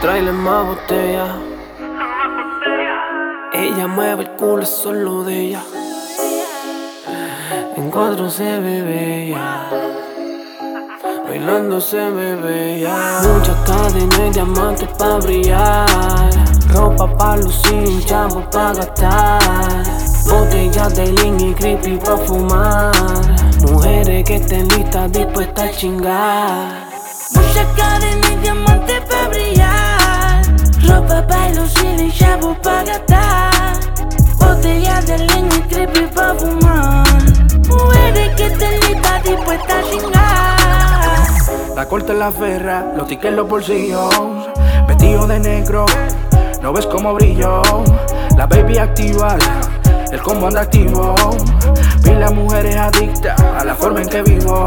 Tráele más botella. Ella mueve el culo, es solo de ella. En cuatro se ve bella, bailando se ve bella. Muchas cadenas y diamantes pa' brillar, ropa pa' lucir, chavo pa' gastar, botellas de lean y creepy pa' fumar, mujeres que estén listas dispuestas a chingar. Muchas cadenas y diamantes pa' brillar, ropa pa' lucir y chavo pa' gastar, botellas de lean y creepy pa' fumar, mujeres que estén listas dispuestas a chingar. La corte en la ferra, los tickets en los bolsillos, vestido de negro, no ves cómo brillo. La baby activa, el combo anda activo. Vi las mujeres adictas a la forma en que vivo.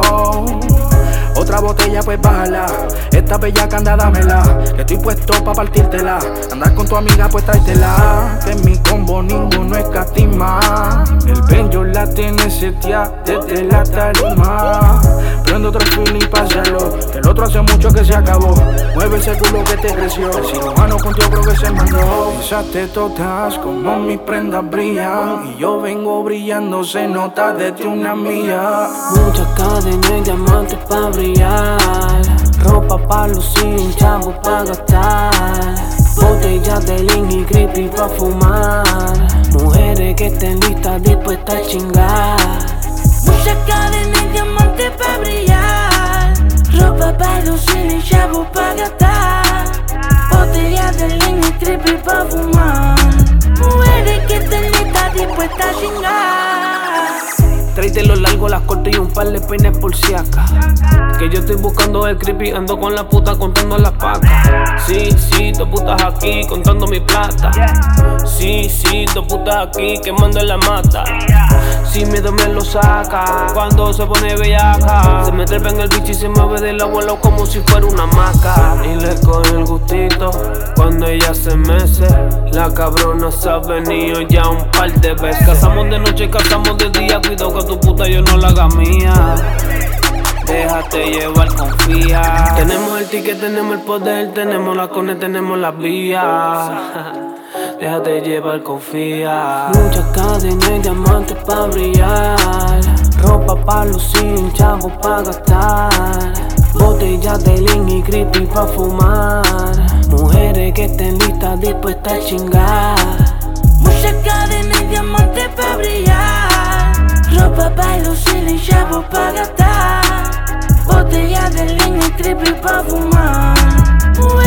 Otra botella pues bájala, esta bellaca anda dámela, que estoy puesto pa' partírtela. Andar con tu amiga pues tráetela, que en mi combo ninguno escatima. El benjo la tiene seteada desde la tarima. Prende otro feeling, pásalo, que el otro hace mucho que se acabó. Mueve ese culo que te creció, el cirujano contigo creo que se mandó. Esas tetotas como mis prendas brillan, y yo vengo brillando, se nota desde una mía. Muchas cadenas y diamantes pa' brillar, ropa pa' lucir, chavo pa' gastar, botellas de lean y creepy pa' fumar, mujeres que estén listas dispuestas a chingar. Muchas cadenas y diamantes pa' brillar, ropa pa' lucir y chavo pa' gastar, botellas de lean y creepy pa' fumar, mujeres que estén listas dispuestas a chingar. Tráete lo largo, las corto y un par de peines por si acá. Que yo estoy buscando el creepy, ando con la puta contando las pacas. Sí, dos putas aquí contando mi plata. Sí, dos putas aquí quemando en la mata. Sin miedo me lo saca cuando se pone bellaca. Se me trepa en el bicho y se mueve del abuelo como si fuera una maca. Y le coge el gustito cuando ella se mece. La cabrona se ha venido ya un par de veces. Cazamos de noche, cazamos de día. Cuidado que tu puta yo no la haga mía. Déjate llevar, confía. Tenemos el ticket, tenemos el poder, tenemos la cone, tenemos las vías. Déjate llevar, confía. Muchas cadenas y diamantes pa' brillar, ropa pa' lucir, chavo pa' gastar, botellas de lean y creepy pa' fumar, mujeres que estén listas dispuestas a chingar. Muchas cadenas y diamantes pa' brillar, ropa pa' lucir y chavo pa' gastar, botellas de lean y creepy pa' fumar,